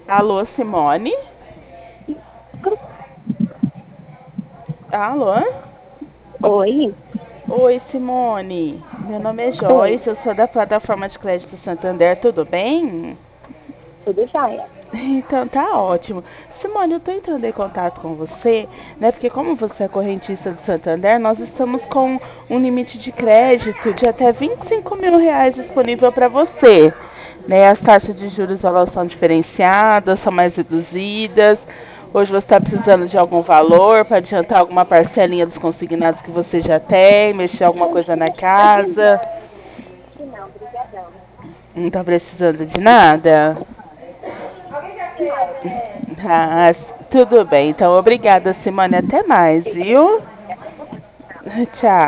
Alô, Simone? Alô? Oi, Oi, Simone. Meu nome é oi, Joyce, eu sou da plataforma de crédito Santander, tudo bem? tudo jóia? Então tá ótimo. Simone, eu tô entrando em contato com você, né? Porque como você é correntista do Santander, nós estamos com um limite de crédito de até R$ 25.000 disponível para você. Né? As taxas de juros elas são diferenciadas, são mais reduzidas. Hoje você está precisando de algum valor para adiantar alguma parcelinha dos consignados que você já tem, mexer alguma coisa na casa. Não, brigadão. Não está precisando de nada? Não, Ah, tudo bem. Então, obrigada, Simone. Até mais, viu? Tchau.